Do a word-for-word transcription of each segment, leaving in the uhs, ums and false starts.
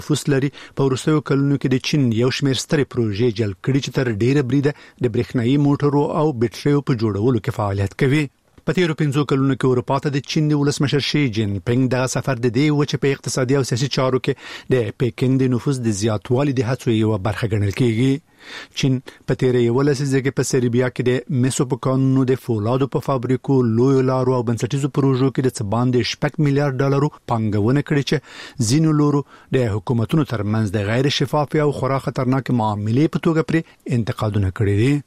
نفوس لري په وروستیو کلونو کې د چین یو شمېر سترې پروژې جلب کړي چې تر ډیره بریده د برېښنايي موټرو او بټریو په جوړولو کې فعالیت کوي. په تیرو پنځو کلونو کې اروپا ته د چین د ولسمشر شي جین پینګ د سفر د دی وچه په اقتصادي او سیاسي چارو کې د پیکینګ د نفوذ د زیاتوالي د هڅو یو برخه ګڼل کیږي. چین په تیرې یو لسیزه کې په سربیا کې د میسوپوکانو د فولادو په فابریکو لوی لارو او بنسټیزو پروژو کې د څبان د شپږ میلیارډ ډالرو پانګونه کړې چې ځینو لورو د حکومتونو ترمنځ د غیر شفاف او خورا خطرناک معاملې په توګه پر انتقادونه کړي دي.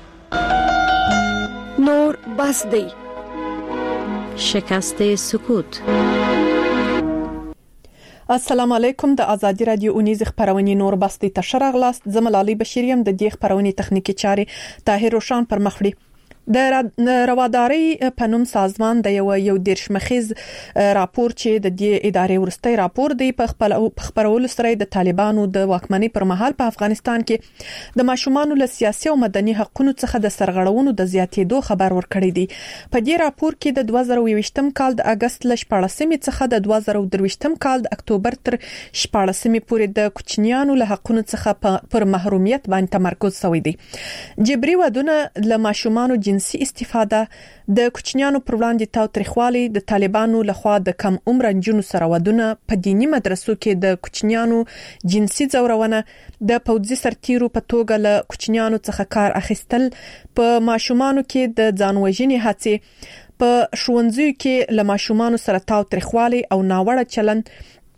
نور بس دی شکست سکوت. السلام علیکم. د ازادي رادیو اونیز خبرونه نور بس دی تشرغ لاست زملالي بشریم د دې خبرونه تخنیکی چاري طاهر روشان پر مخړي. د رواداري پنوم سازمان د یو یو دیرشمخیز راپور چې د دې ادارې ورستۍ راپور دی په خپل خبرولو سره د طالبانو د واکمنۍ پر مهال په افغانستان کې د ماشومان له سیاسي او مدني حقوقو څخه د سرغړونو د زیاتېدو خبر ورکړی دی. په دې راپور کې د دوه زره یوویشتم کال د اگست ل شپاړسمې څخه د دوه زره درویشتم کال د اکتوبر تر شپاړسمې پورې د کوچنیانو له حقوقو څخه پر محرومیت باندې تمرکز شوی دی. جبري ودونه له ماشومان جنسي استفاده د کوچنیانو پر وړاندې تاوتریخوالي د طالبانو لخوا د کم عمر جنونو سره ودونه په دینی مدرسو کې د کوچنیانو جنسي ځورونه د پوځي سرتیرو په توګه له کوچنیانو څخه کار اخیستل په ماشومانو کې د ځانوژنې هڅې په ښوونځیو کې له ماشومانو سره تاوتریخوالي او ناوړه چلند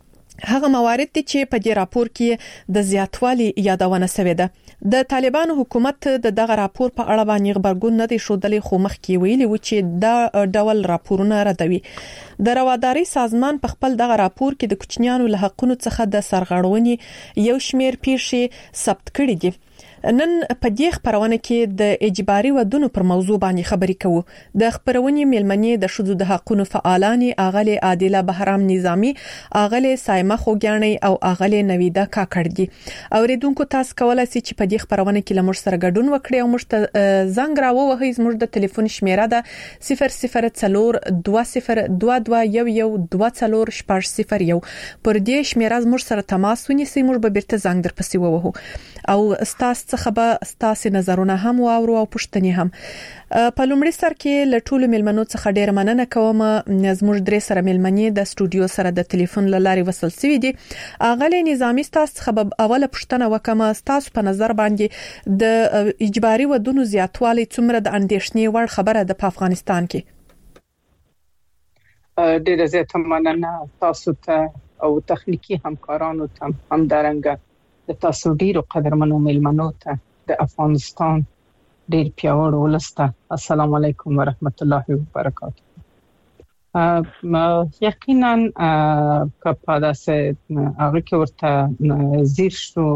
هغه موارد دي چې په دې راپور کې د زیاتوالي یادونه شوې ده. د طالبانو حکومت د دغه راپور په اړه باندې خبرګون نه دی شودلې خو مخکې ویلي و چې دا ډول راپورونه ردوي. د رواداري سازمان په خپل دغه راپور کې د کوچنیانو له حقوقو څخه د سرغړونې یو شمېر پیښې ثبت کړي دي. نن په دې خبرونه کې د اجباري ودونو پر موضوع باندې خبرې کوو. د خبرونې میلمنې د شذو د حقوقو فعالانی اغلی عادله بهرام نظامی، اغلی سایمه خوګیانی او اغلی نویدا کاکړ دي. اوریدونکو تاسو کولای شئ چې په دې خبرونه کې لمر سره ګډون وکړئ او موږ ته زنګ راووهئ. زموږ د ټلیفون شمیره ده صفر صفر څلور دوه صفر دوه دوه یو یو دوه څلور شپږ صفر یو. پر دې شمیره زموږ سره تماس ونیسئ، موږ به بیرته زنګ درپسې ووهو او ستاسو څخه به ستاسو نظرونه هم واورو او پوښتنې هم. په لومړي سر کې له ټولو ملمنو څخه ډېر مننه کوم. زموږ درې سره ملمنې د سټوډیو سره د ټلیفون لارې وصل شوي دي. اغلی نظامی تاسو څخه اوله پوښتنه وکم، تاسو په نظر باندې د اجباري ودونو زیاتوالی څومره د اندېښنې وړ خبره ده په افغانستان کې؟ ډېر زیاته مننه تاسو ته او تخنیکی همکارانو ته هم درنګ د تاسو ډیرو قدرمنو ملمنو ته د افغانستان ډیر پیاوړ ولسته السلام علیکم ورحمت الله وبرکاته. یقینا که داسې هغه کې ورته زیر شو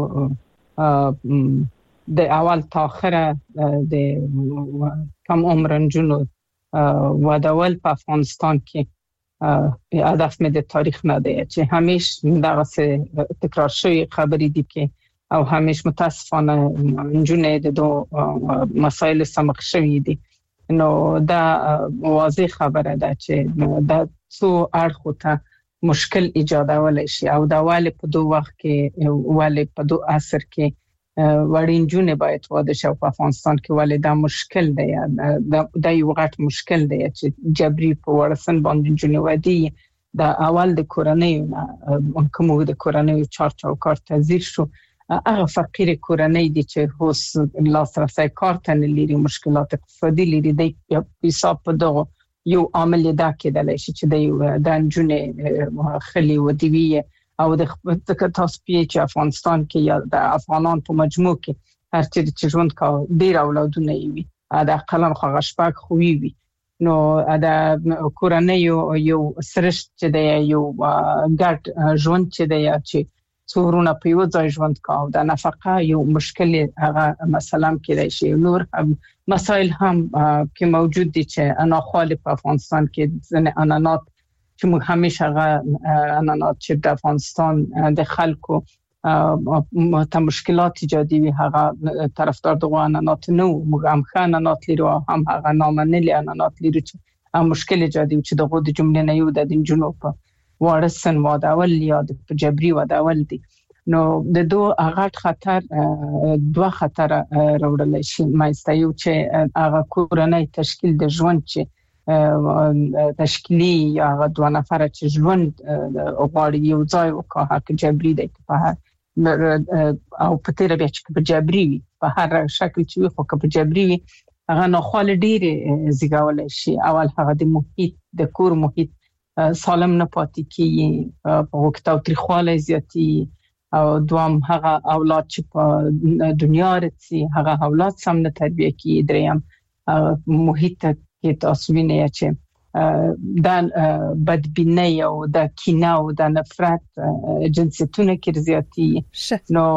د اول تا اخره د کم عمر جنو ودول په افغانستان کې هدف مې د تاریخ نه دی چې همیشه دغه څه تکرار شوی خبرې دي کې او همیشه متاسفانه جنې د دو مسایل سمخ شوی دي. نو دا واضح خبره ده چې دا څو اړخو ته مشکل ایجادول شي او دا والي په دوه وخت کې والي په دوه عصر کې وړین جنې باید واده شي په افغانستان کې والي دا مشکل دی. دا یو غټ مشکل دی چې جبري په ورسن باندې جنې ودی دا اول د کورنۍ کوم د کورنۍ چارچ او کار تزیر شو هغه فقیر کورنۍ دي چې هوس لاسرسي کار ته لري مشکلات اقتصادي لري د حساب په دغه یو عامل دا کېدلی شي چې د د جنې خلی ودی او د تاسو په افغانستان کې یا د افغانان په مجموع کې هر چې ژوند کا ډیر اولادونه وي دا قلم خو غشپاک خوي وي. نو دا کورنۍ یو سرشت چې د یو ګډ ژوند چې د چې څورونه په یو ځای ژوند کا او د نفقه یو مشکل هغه مثلا کېدای شي. نور مسائل هم کې موجود دي چې انا خالف په افغانستان کې ځنه انانات چې موږ همیشه هغه انانات چې د افغانستان د خلکو ته مشکلات ایجادي وي هغه طرفدار دغه انانات نو موږ هم ښه انانات لرو هم هغه نامنلي انانات لرو چې مشکل ایجادي چې دغه د جملې نه یو د جنوب وارثن واداول یا د جبري واداول دي. نو د دوه هغه خطر دوه خطر راوړل شي مایسته یو چې هغه کورنۍ تشکیل د ژوند چې تشکیلی یا هغه دوه نفر چې ژوند غواړي یو ځای وکړي حق جبري دی په هر او په تیر بیا چې په جبري په هر شکل چې خو په جبري هغه نو خال ډیر زیږول شي. اول هغه د محیط د کور محیط سالم نه پاتې کیږي په وخت او تریخواله زیاتی او دوام هغه اولاد چې په دنیا رسي هغه اولاد سم نه تربیه کی. دریم محیط کې تاسو وینئ چې د بدبینۍ او د کینه او د نفرت جنسیتونه کې زیاتی نو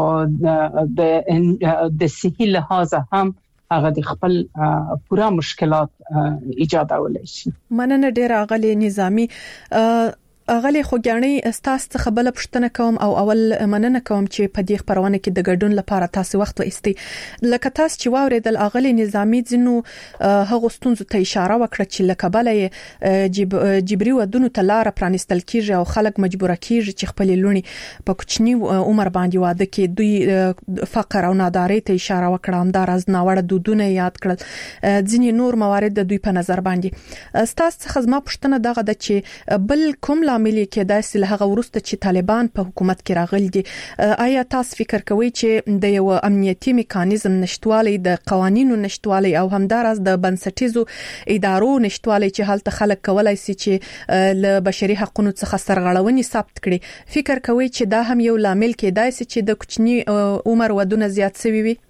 د د صحي لحاظ هم هغه د خپل پورا مشکلات ایجادولای شي. مننه ډیر اغلی نظامی اغلی خوګانی استاس څخه بل پښتنه کوم او اول مننه کوم چې په دې خبرونه کې د ګډون لپاره تاسو وخت وایستي. لکه تاسو چې واوریدل اغلی نظامی ځنو هغه ستونزو ته اشاره وکړه چې لکه بلې جبري ودونو ته لار پرانستل کیږي او خلک مجبور کیږي چې خپل لونی په کوچنی عمر باندې واده کې دوی فقر او ناداري ته اشاره وکړه. هم دا راز ناوړه دودونه یاد کړل. ځینې نور موارد د دوی په نظر باندې استاس څخه زما پښتنه دغه د چې بل کوم عامل کې داسې له هغه ورسته چې طالبان په حکومت کې راغلي دي. آیا تاسو فکر کوئ چې د یو امنیتي میکانیزم نشټوالي د قوانینو نشټوالي او همدارس د بنسټیزو ادارو نشټوالي چې حالت خلک کولای شي چې له بشري حقوقو څخه سرغړونې ثابت کړي فکر کوئ چې دا هم یو لامل کې داسې چې د کوچني عمر ودونه زیات شوي وي؟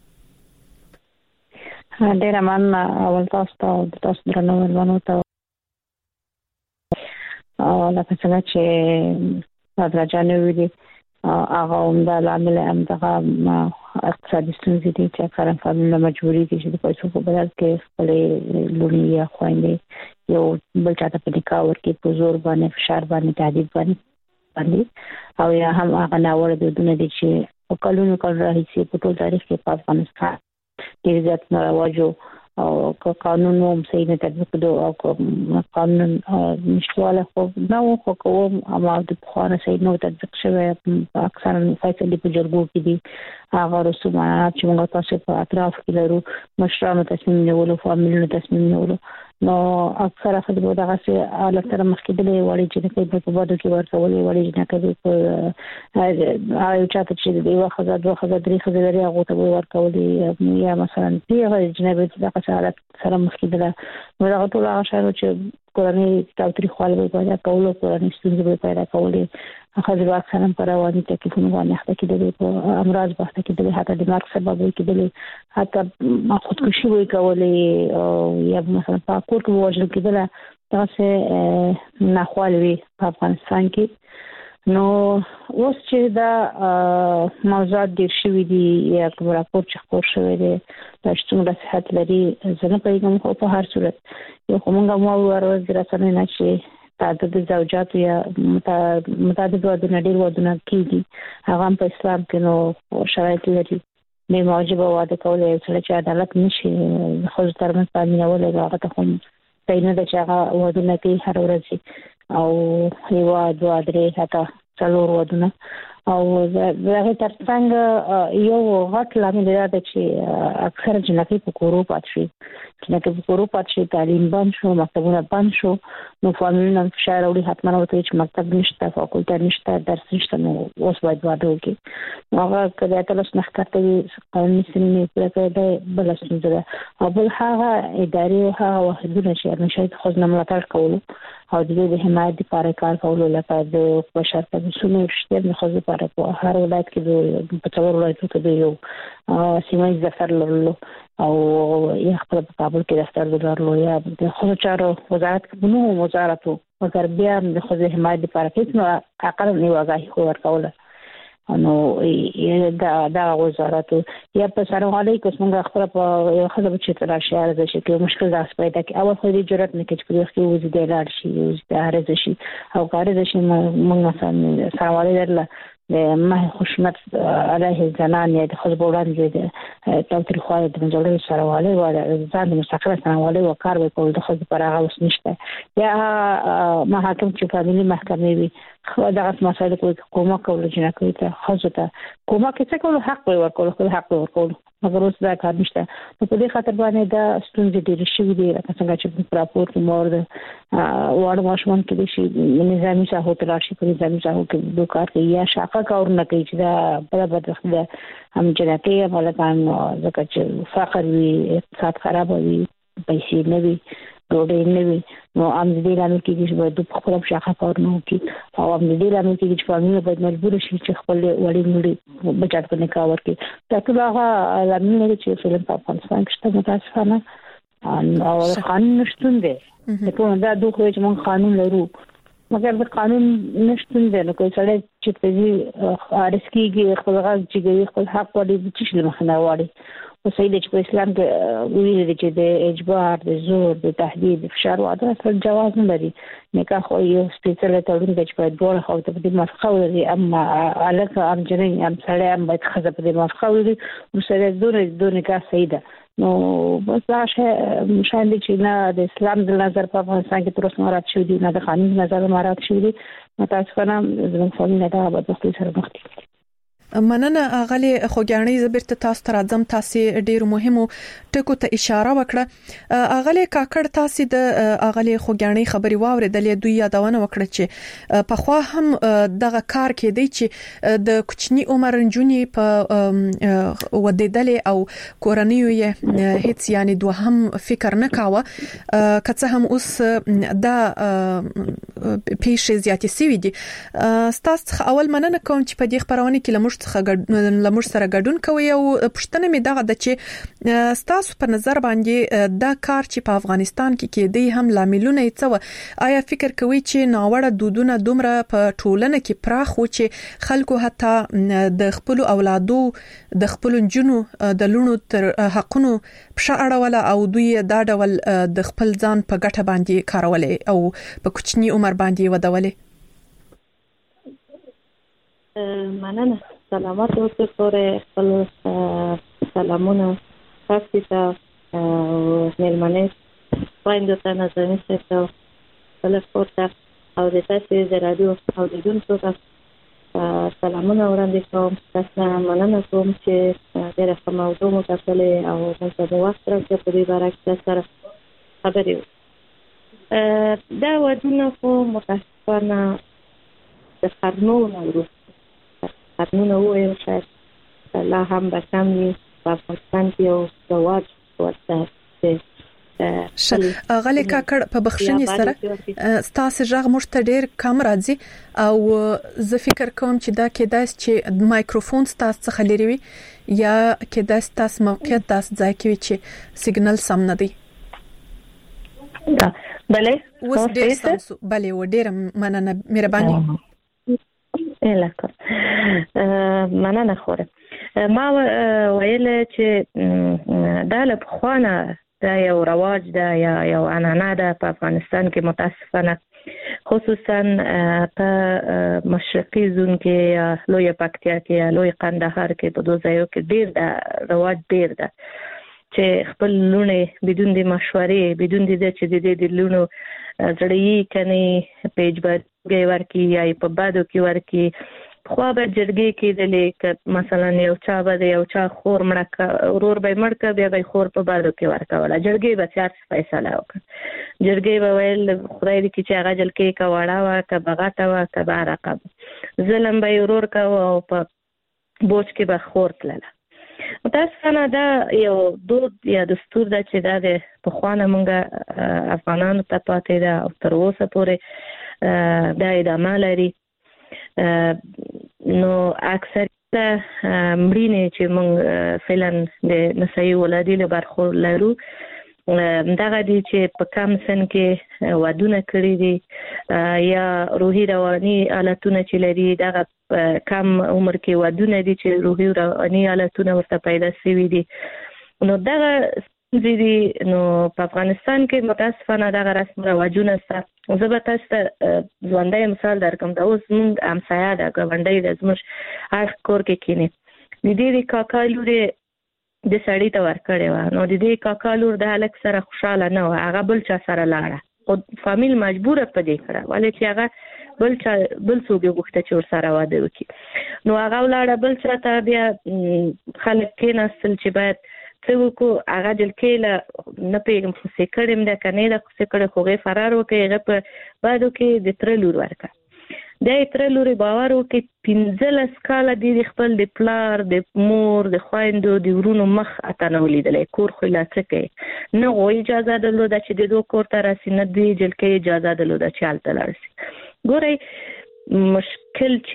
ډیر مننه اول تاسو ته تاسو درنو ورونو ته لکه څنګه چې حضرت جان ویلي هغه هم د لامل هم دغه اقتصادي ستونزې دي چې اکثره فامیلونه مجبوري دي چې د پیسو په بدل کې خپلې لونې یا خویندې یو بل چاته په نکاح ورکړي په زور باندې فشار باندې تعذیب باندې او یا هم هغه ناوړه دودونه دي چې په کلونو کال راهیسې په ټول تاریخ کې په افغانستان کې زیات نارواجو او قانون هم صحیح نه تطبیق دو او قانون نشټواله خو نو خو کوم اما د خانه صحیح نه تطبیق شوی اکثرا فیصله په جرګو کې دي هغه رسومات چې موږ تاسو په اطراف کې لرو مشرانو تصمیم نیولو فامیلونو تصمیم نیولو نو اکثره خلک دغه څه حالت سره مخ کېدلې وړي چې په په بده کې ورکولې وړي چې نه کوي په هغه چاته چې دی واخه دوه خزه درې خزه لري هغه ته ورکولې یا مثلا پیغه جنبه دغه حالت سره مخ کېدله نو هغه ټول هغه شاید چې کورنۍ تاوتریخوالی به پیدا کولو کورنۍ ستونزې به پیدا کولې خځې به اکثرا په رواني تکلیفونو باندې اخته کېدلې په امراض به اخته کېدلې حتی د مرګ سبب به کېدلې حتی خودکشي به کولې یا مثلا په کور کې به وژل کېدله دغسې ناخوالې وي په افغانستان کې. نو اوس چې دا موضوعات ډېر شوي دي یا کوم راپور چې خپور شوی دی دا چې څومره صحت لري زه نه پوهېږم خو په هر صورت یو خو موږ هم واورو د رسنیو نه چې تعدد زوجاتو یا متعدد ودونه ډېر ودونه کېږي هغه هم په اسلام کې نو شرایط لري بې موجبه واده کول یو سړی چې عدالت نه شي د ښځو ترمنځ تامینولی هغه ته خو صحیح نه ده چې هغه ودونه کوي هر ورځ او یو دوه درې حتی څلور ودونه او دغه ترڅنګ یو غټ لامل دا دی چې اکثره جنکۍ په کورو پاتې شي جنکۍ په کورو پاتې شي تعلیم بند شو مکتبونه بند شو نو فامیلونه فشار راوړي حتما ورته چې مکتب نشته فاکولټه نشته درس نشته نو اوس باید واده وکړي هغه که د اتلس نه ښکته وي قانوني سنې پوره کوي دا بله ستونزه ده او بل هغه ادارې او هغه واحدونه چې همیشه د ښځو نه ملاتړ کولو او د دوی د حمایت دپاره کار کولو لپاره د بشر کمیسیون رښتیا د ښځو لپاره په هر ولایت کې د په څلورو ولایتونو کې د یو سیمه ییز دفتر لرلو او یا خپل په کابل کې دفتر لرلو یا د ښځو چارو وزارت کې نو وزارت مګر بیا د ښځو حمایت دپاره هېڅ نو اقل یو آګاهي خو ورکوله نو دا دا وزارت یا په سرغالي کې څنګه خپل په یو خدای چې راشي ارزه شي کې مشکل داس پیدا کې اول خو دې جرأت نه کوي چې په وخت کې وځي د لار شي وځي ارزه شي او ارزه شي موږ مثلا سرغالي درله د مه خشونت علیه زنان یا د خځو وړاندې تاریخوالي د مجلې سره والي او ځان مستقله سره او کار وکول د خپل پر هغه وس نشته یا محاکم چې قانوني محکمې وي خو دغه مسایل کوي کومه کول جنا کوي ته خاصه ته کومه کې څه کول حق ورکول خپل حق ورکول مګر اوس دا کار نشته نو په دې خاطر باندې دا ستونزې ډېرې شوې دي لکه څنګه چې په راپور کې مورد واړه ماشومان کې د شي نظامی ساحو ته راشي په نظامی ساحو کې د کار کې یا شاقه کارونه کوي چې دا برابر ده هم جناتي ملکان ځکه چې فقر وي اقتصاد خراب وي پیسې نه وي ډوډۍ نه وي نو هم دې لامل کې چې باید په خپل شاخه کارونه وکړي او هم دې لامل کې چې فامیل باید مجبور شي چې خپل وړي مړي بچات کنه کار وکړي دا ټول هغه لامل چې فلم په افغانستان کې شته متاسفانه او قانون نشته دی نو دا دوه چې موږ قانون لرو مګر د قانون نشته دی نو کوم څه چې په دې ارسکیږي خپل غږ چې خپل حق وړي چې مخنه وړي او سیده چې په اسلام کې ویل دي چې د اجبار د زور د تهدید د فشار او اصل جواز نه لري نکاح خو یو سپیشل تړون دی چې په دوه خو ته د موافقه ولري اما علاقه ام جنین ام سره ام باید خزه په د موافقه ولري نو سره دونه دونه نکاح سیده نو بس دا شاید چې نه د اسلام د نظر په افغانستان کې تر اوسه مراد شوی دی نه د قانون نظر مراد شوی دی متاسفانه زموږ فامیل دا به د سره مخ دي مننه اغلی خوګانی زبرت تاسو تر اعظم تاسو ډیر مهمو ټکو ته اشاره وکړه اغلی کاکړ تاسو د اغلی خوګانی خبري واوریدلې دوی یادونه وکړه چې په خوا هم دغه کار کې دی چې د کوچنی عمر جنونی په ودیدلې او کورنیو یې هیڅ یعنی دوهم فکر نه کاوه کڅه هم اوس دا پیښې زیاتې سوي دي تاسو اول مننه کوم چې په دې خبرونه کې لمر لمر سره ګډون کوي او پښتنه می دغه د چې ستاسو په نظر باندې دا کار چې په افغانستان کې کېدی هم لاملونه یې څه آیا فکر کوي چې ناوړه دودونه دومره په ټولنه کې پراخ و چې خلکو حتی د خپل اولادو د خپل جنو د لونو تر حقونو په اړه او دوی دا ډول د خپل ځان په ګټه باندې کارولې او په کوچنی عمر باندې ودولې مننه سلامات اوسئ پورې خپل سلامونه تاسو ته مېلمنې پایندو ته نظري ستاسو خپل پورته او د تاسو د رادیو او د دونکو ته سلامونه وړاندې کوم تاسو مننه کوم چې ډېر ښه موضوع مو تاسو او موږ د وخت راځي په دې باره کې سره خبرې دا ودونه خو متاسفانه د قرنونو وروسته قانون وایي چې لا هم به کم وي په افغانستان کې یو زواج ورته غلې کاکړ په بخښنې سره ستاسو ژغ مشته ډېر کم راځي او زه فکر کوم چې دا کېدای چې مایکروفون ستاسو څخه لري وي یا کېدای ستاسو موقعیت تاسو ځای کې وي چې سیګنل سم نه دی دا بله اوس ډېر سم بله و ډېر مننه مهرباني الکه مننه خوره ما ویل چې دا له خوانه دا یو رواج دا یا یو عنعنه ده په افغانستان کې متاسفانه خصوصا په مشرقي زون کې لوی پکتیا کې لوی قندهار کې په دوه ځایو کې ډیر دا رواج ډیر ده چې خپل لونه بدون د مشورې بدون د چې د دې لونو زړی کني پیج باندې ورکی یا په بادو کې ورکی خو به جرګې کې د لیک مثلا یو چا به یو چا خور مړه ورور به مړ بیا به خور په بادو کې ورکوله جرګې به چار فیصله وکړه جرګې به ویل خدای دې چې هغه جل کې کا وړا وا کا بغاټه وا کا بارقه ظلم به ورور کا او په بوج کې به خور تلله متاسفانه دا یو دود یا دستور ده چې دا د پخوانه مونږه افغانانو ته پاتې ده او تر اوسه پورې دا ادامه لري نو اکثر مړینې چې مونږ فعلا د نسایي ولادي له برخو لرو دغه دي چې په کم سن کې ودونه کړی دي یا روحي رواني حالتونه چې لري دغه کم عمر کې ودونه دي چې روحي رواني حالتونه ورته پیدا شوي دي نو دغه دي نو په افغانستان کې متاسفانه دغه رسم رواجونه سره زه به تاسو ته ژوندی مثال درکوم دا اوس موږ همسایه ده ګاونډی ده زموږ هر کور کې کینی د دې د کاکا لورې د سړی ته ورکړې و. نو د دې کاکا لور د هلک سره خوشاله نه و، هغه بل چا سره لاړه. خو فامیل مجبوره په دې کړه، ولې چې هغه بل چا بل څوک یې غوښته چې ورسره واده وکړي. نو هغه ولاړه بل چا ته. بیا خلک کېناستل چې باید څه وکړو. هغه جلکۍ له نه پوهېږم خوسې کړې م ده که نه یې ده خوسې کړې، خو هغې فرار وکړې. هغه په بعدو کې د تره لور ورکړه. دا یې تره لورې باور وکړي پنځلس کاله دې د خپل د پلار د مور د خویندو د ورونو مخ اته نه و لیدلی. کور خو یې لا څه کوي، نه هغوی اجازه درلوده چې د دو کور ته راسي، نه دې جلکۍ اجازه درلوده چې هلته لاړ شي. ګورئ مشکل چې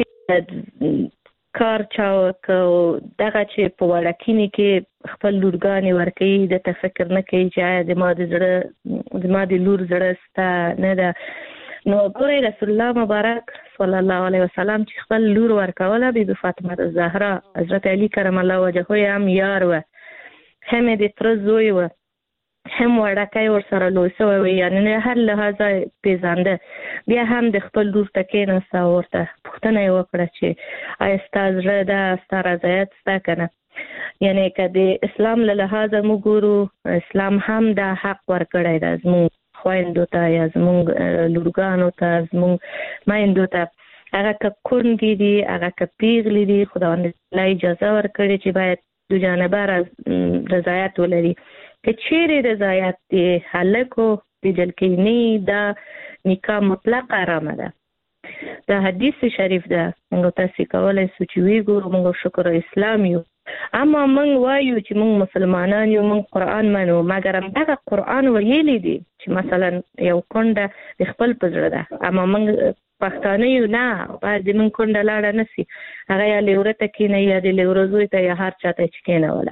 کار چا وکړ دغه چې په وړکینې کې خپل لورګانې ورکوي، دته فکر نه کوي چې آیا زما د زړه زما د لور زړه سته نه ده. نو ګورئ رسول الله مبارک صلی الله علیه وسلم چې خپل لور ورکوله، بی بی فاطمه الزهرا حضرت علی کرم الله وجهه یې هم یار و، هم یې د تره زوی و، هم وړکی ورسره لوی شوی و، یعنې هر لحاظه پیژانده. بیا هم د خپل لور ته کېناسته او ورته پوښتنه یې وکړه چې آیا ستا زړه ده، ستا رضایت شته که نه. یعنې که د اسلام له لحاظه موږ ګورو، اسلام هم دا حق ورکړی ده زموږ خویندو ته یا زموږ لورګانو ته، زموږ میندو ته. هغه که کونډې دي، هغه که پیغلې دي، خداوند تعالی اجازه ورکړې چې باید دو جانبه رضایت ولري. که چیرې رضایت د هلکو د جلکۍ نه دا نکاح مطلق حرامه ده. دا حدیث شریف ده، موږ تاسې کولی شو چې وی ګورو. موږ شکر اسلام یو، اما موږ وایو چې موږ مسلمانان یو، موږ قرآن منو، مګر همدغه قرآن ویلی دی چې مثلا یو کونډه د خپل په زړه ده، اما موږ پښتانه یو نه، باید د موږ کونډه لاړه نه سي، هغه یا لیوره ته کېنوي یا د لیوره زوی ته یا هر چا ته چې کېنوله.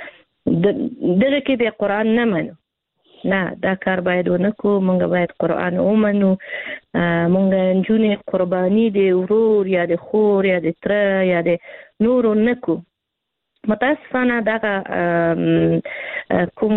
دغه کې د قرآن نه منو، نه دا کار باید ونه کړو. موږ باید قرآن ومنو. موږ نجونې قرباني د ورور یا د خور یا د تره یا د نورو نه کړو. متاسفانه دغه کوم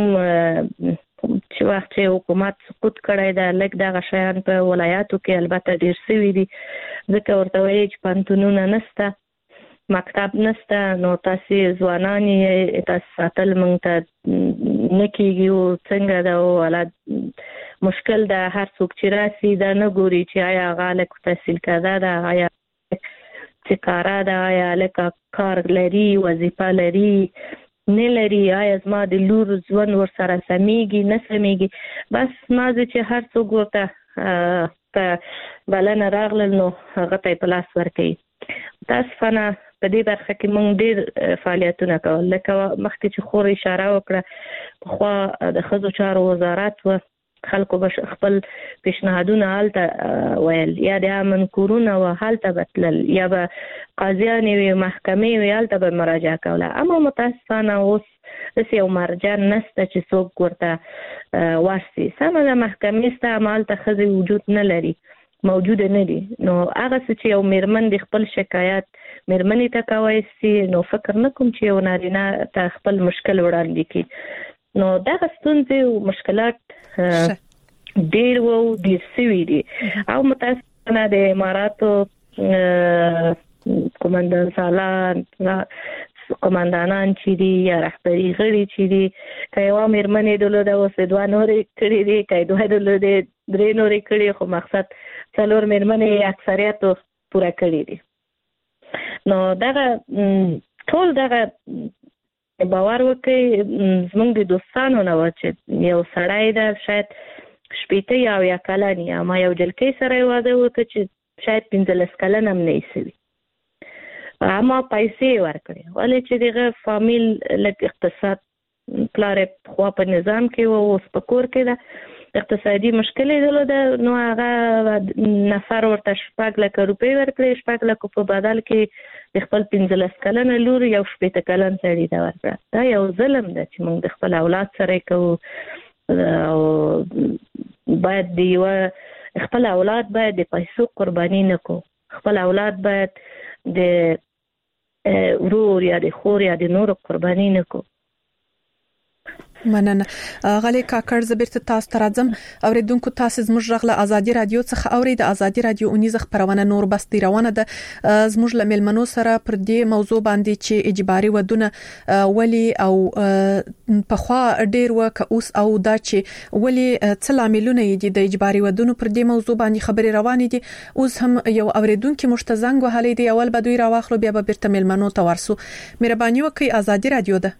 چې وخت چې حکومت سقوط کړی ده، لږ دغه شیان په ولایاتو کې البته ډېر سوي دي، ځکه ورته وایي چې پوهنتونونه نشته، مکتب نشته، نو تاسې ځوانان یې تاسې ساتل موږ ته نه کېږي. او څنګه ده او حالت مشکل ده. هر څوک چې راسي دا نه ګوري چې آیا هغه هلک تحصیل کرده ده، آیا چې کاره ده، آیا هلک کار لري، وظیفه لري نه لري، آیا زما د لور ژوند ورسره سمیږي نه سمیږي. بس مازې چې هر څوک ورته په بلنه راغلل نو هغه ته یې په لاس ورکوي. متاسفانه په دې برخه کې موږ ډېر فعالیتونه کول. لکه مخکې چې خور اشاره وکړه، پخوا د ښځو چارو وزارت و، خلکو به خپل پیشنهادونه هلته ویل، یا د امن کورونه و هلته به تلل، یا به قاضیانې وي، محکمې وي، هلته به مراجعه کوله. اما متاسفانه اوس داسې یو مرجع نشته چې څوک ورته ورسي. سمه ده محکمې شته، اما هلته ښځې وجود نه لري، موجوده نه دي. نو هغه څه چې یو میرمن د خپل شکایت میرمنې ته کوی سي، نو فکر نه کوم چې یو نارینه ته خپل مشکل وړاندې کړي. نو دغه ستونزې او مشکلات ډېر و او ډېر سوي دي. او متاسفانه د اماراتو قومندان سالان قومندانان چې دي یا رهبري غړي چې دي، که یوه میرمن یې درلوده اوس یې دوه نورې کړي دي، که یې دوه درلودې درې نورې کړي، خو مقصد څلور میرمنې اکثریتو پوره کړي دي. نو دغه ټول دغه باور وکړئ زموږ د دوستانو نه و چې یو سړی ده شاید شپېته یا اویا کلن یې، اما یو جلکۍ سره یې واده وکړه چې شاید پنځلس کلن هم نه یې سوي، اما پیسې یې ورکړې. ولې چې دغه فامیل لږ اقتصاد پلار یې پخوا په نظام کې و، اوس په کور کې ده، اقتصادي مشکل یې درلوده، نو هغه نفر ورته شپږ لکه روپۍ ورکړې، شپږ لکو په بدل کې د خپل پنځلس کلنه لور یو شپېته کلن سړي ته ورکړه. دا یو ظلم ده چې موږ د خپل اولاد سره یې کوو. او باید د یوه خپل اولاد باید د پیسو قرباني نه کړو، خپل اولاد باید د ورور یا د خور یا د نورو قرباني نه کړو. مننه. غالي کاکړ زبرت تاسو ترازم اوریدونکو تاسو زموږ غله ازادي رادیو څخه اورید ازادي رادیو اونیز خبرونه نور بس روانه ده زموږ لملمنو سره پر دې موضوع باندې چې اجباري ودونه ولی او په خوا ډیر وک اوس او دا چې ولی څه لاملونه دي د اجباري ودونو پر دې موضوع باندې خبري روانه دي. اوس هم یو اوریدونکو مشتزنګ وهلې دی اول بدوی راوخلو بیا به برته ملمنو ته ورسو. مهرباني وکړئ ازادي رادیو ده.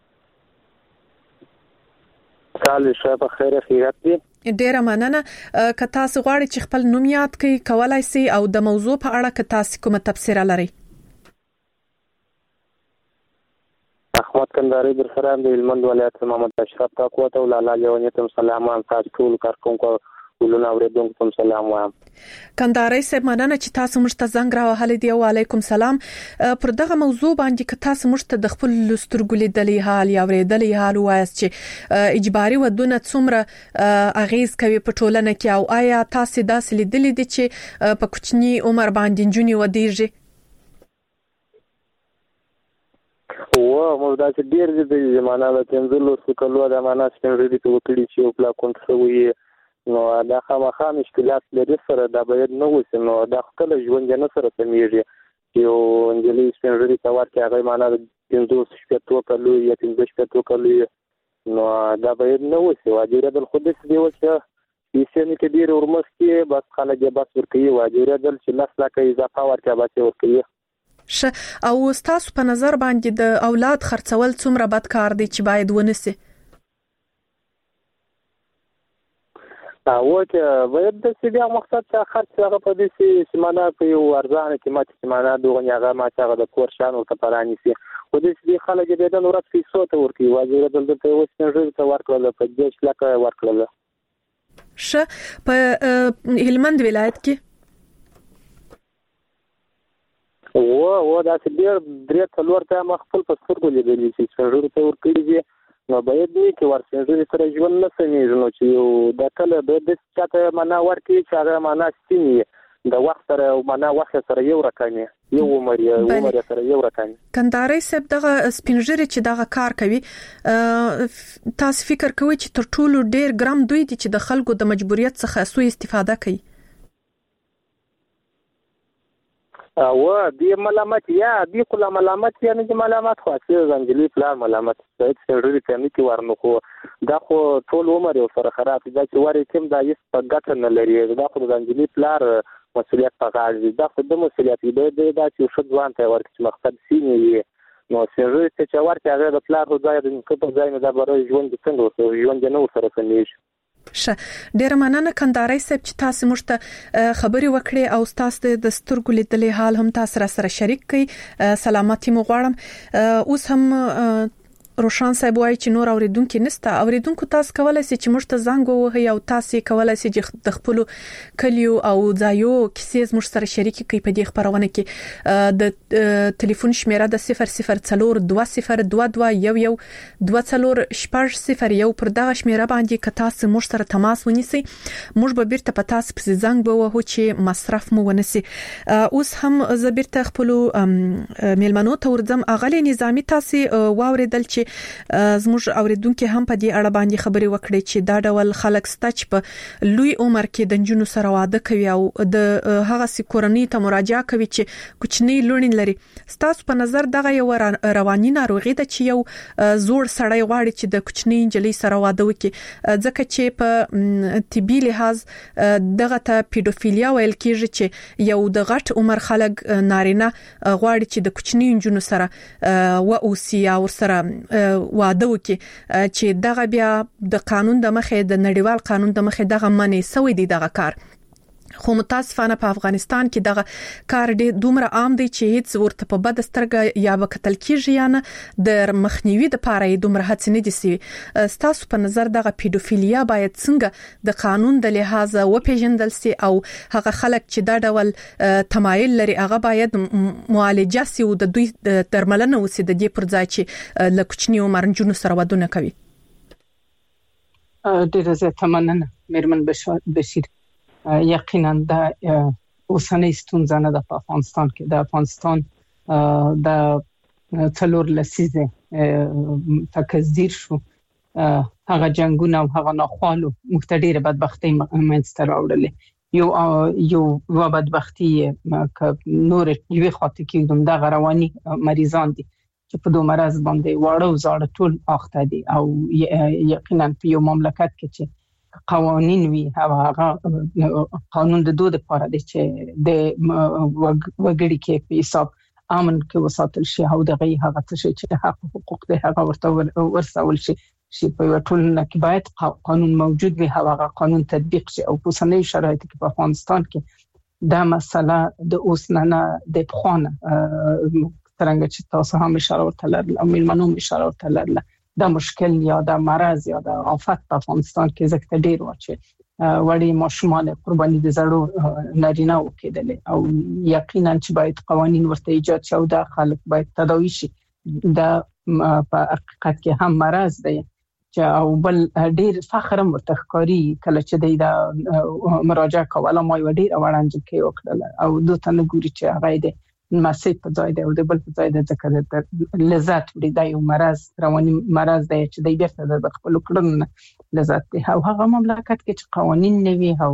کال شپه خیر خیرات دی. ډیره مننه. که تاسو غواړئ چې خپل نوم یاد کړئ کولای شئ او د موضوع په اړه که تاسو کومه تبصره لرئ. احمد کندهاری در سره د هلمند ولایت محمد اشرف کاکو ته ولاله لیونی ته سلام ان تاسو ټول کارکونکو ولونه اوریدونکو ته سلام وایم. کندهاری صاحب مننه چې تاسو موږ ته زنګ راوهلې دی. وعلیکم سلام. پر دغه موضوع باندې که تاسو موږ ته د خپل لسترګو لیدلې حال یا ورېدلې حال وایست چې اجباري ودونه څومره اغیز کوي په ټولنه کې او آیا تاسو داسې لیدلې دي چې په کوچني عمر باندې جنونی ودیږي؟ و موږ دا چې ډیر دې زمانہ د تنزل او کلو د معنا څنګه دې وکړي چې او پلا کنټرول نو دا خامخا مشکلات لري سره دا باید نو وسه نو دا خپل ژوند نه سره سمېږي یو انجلي سپنځري تاور کې هغه معنا د پنځوس شپږ کلو یا پنځوس شپږ کلو نو دا باید نو وسه واجب د خود دې دی وسه یې کې ډیر ورمس کې بس خلک یې بس ورکوي واجب دل چې لاس لا کې اضافه ورکړي بس ورکوي. ش او تاسو په نظر باندې د اولاد خرڅول څومره بد کار دی چې باید ونسي؟ او چې باید د سیده مقصد چې خرڅ هغه په دې چې معنا په یو ارزانه کې ماته چې معنا دوه هغه ماته هغه د کور شان او کپرانی سي خو دې چې خلک دې د نورات پیسو ته ورکی واجب دلته ته وسنجر ته ورکړل په دې شلکه ورکړل. ش په هلمند ولایت کې و و دا چې ډېر درې څلور ته مخفل په سترګو لیدلی چې څنګه ته ورکړي دي نو باید دې کې ورسېږي تر ژوند نه سمېږي نو چې یو د کله به د چاته معنا ورکړي چې هغه معنا ستینی د وخت سره معنا وخت سره یو رقم یو عمر یو عمر سره یو رقم. کندهاری صاحب دغه سپینجری چې دغه کار کوي تاسو فکر کوئ چې تر ټولو ډېر ګرام دوی دي چې د خلکو د مجبوریت څخه سوء استفاده کوي؟ او دې ملامت یا دې کله ملامت یا نه ملامت خو چې زنجلی پلان ملامت څه څه کې نه ورنو خو دا خو ټول عمر یو سره خراب دا چې وری کوم دا یې په ګټه نه لري دا خو زنجلی پلان مسؤلیت پغاړ دي دا خو د مسؤلیت دی دا چې شو ځوان ته ورته مقصد سینې نو سره چې ورته هغه د پلان ځای د کوم ځای نه دا برای ژوند څنګه ژوند نه سره سمېږي. ش ډیر مننه کندهاری صاحب چې تاسو موږ ته خبري وکړې او تاسو د سترګو لیدلې حال هم تاسو سره شریک کړئ. سلامتی مو غواړم. اوس هم روشان صاحب وایي چې نور اوریدونکو نسته اوریدونکو تاسو کولای شئ چې موږ ته زنګ ووهئ او تاسو کولای شئ چې د خپل کلیو او ځایو کیسې موږ سره شریک کړئ په دې خبرونه کې د ټلیفون شمیره د صفر صفر څلور دوه صفر دوه دوه یو یو دوه څلور شپږ صفر یو پر دغه شمیره باندې که تاسو موږ سره تماس ونیسئ موږ به بیرته په تاسو په زنګ ووهو چې مصرف مو ونیسي. اوس هم زه بیرته خپل میلمنو ته ورځم. اغلی نظامی تاسو واوریدل چې زموږ اوریدونکو هم په دې اړه باندې خبري وکړي چې دا ډول خلک ستچ په لوی عمر کې د جنونو سره واده کوي او د هغه سکورنی ته مراجعه کوي چې کوچنی لونین لري. ستاسو په نظر دغه یو رواني ناروغي ده چې یو زوړ سړی غواړي چې د کوچنی انجلۍ سره واده وکړي ځکه چې په طبي لحاظ دغه ته پیډوفیلیا ویل کېږي چې یو د غټ عمر خلک نارینه غواړي چې د کوچنی انجونو سره و اوسي او سره واده وکړي چې دغه بیا د قانون د مخې د نړیوال قانون د مخې دغه منې سوی دی دغه کار. خو متاسفانه په افغانستان کې دغه کار ډېر دومره عام دی چې هیڅ ورته په بد سترګه یا به قتل کیږي یا نه د مخنیوي د پاره دومره هڅې نه دي سوي. ستاسو په نظر دغه پیډوفیلیا باید څنګه د قانون د لحاظ وپیژندل سي او هغه خلک چې دا ډول تمایل لري هغه باید معالجه سي او د دوی درملنه وسي د دې پر ځای چې له کوچني عمر جنونو سره ودونه کوي؟ ډېر زیاته مننه میرمن بشیر. یقینا دا اوسنۍ ستونزه نه ده په افغانستان کې. د افغانستان د څلور لسیزه تکثیر شو هغه جنگونه او هغه ناخوالو موږ ته ډېره بدبختي منځته راوړلې. یو یو و بدبختی نور یوې خاطر کې دوم د رواني مریضان دي چې په دوه مرز باندې واړو زاړه ټول اخته دي او یقینا په یو مملکت کې چې قوانین وي هغه قانون د دوه لپاره دي چې د وګړي کې په حساب امن کې وساتل شي او دغه هغه څه چې حق حقوق د هغه ورته ورسول شي چې په ټولنه کې باید قانون موجود وي، هغه قانون تطبیق شي. او په اوسنۍ شرایطو کې په افغانستان کې دا مسله د اوس نه د پخوانه څنګه چې تاسو هم اشاره ورته لرله او ملمنو اشاره ورته لرله دا مشکل یا دا مرض یا دا آفت په افغانستان کې زکه ډیر واچي وړي ماشومان قرباني د زړو نارینه وکیدل او یقینا چې باید قوانین ورته ایجاد شي او دا خلک باید تداوی شي. دا په حقیقت کې هم مرض دی چې او بل ډیر فخر ورته ښکاری کله چې دا مراجعه کوله ما یو ډیر وړاندې کې وکړل او دوه تنه ګوري چې هغه دې مسیح په ځای دی او د بل په ځای د ذکر لذت وړي دا یو مرض رواني مرض دی چې د بیرته د خپل کړن لذت دی او هغه مملکت کې چې قوانین نوي او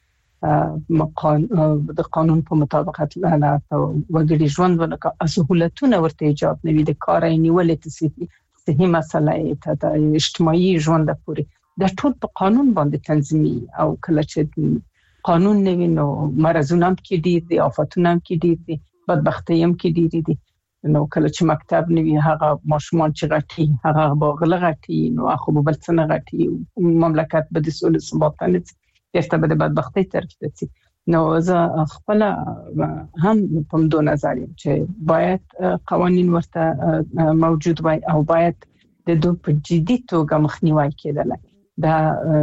د قانون په مطابقت لاله وګړي ژوند ولکه سہولتونه ورته ایجاد نوي د کار نیولې تصفیه صحیح مسله ته د اجتماعي ژوند پورې د ټول په قانون باندې تنظیمي او کله چې قانون نه وینو مرزونه هم کې دي دي آفاتونه هم کې دي دي بدبختي هم کې دي دي نو کله چې مکتب نوي هغه ماشومان چې غټي هغه باغله غټي نو خو بل څه نه غټي مملکت به د سولې ثبات نه یسته به د بدبختي طرف ته نو زه خپل هم په دو نظر یم چې باید قوانین ورته موجود وي او باید د دوی په جدي توګه مخنیوي کېدل. دا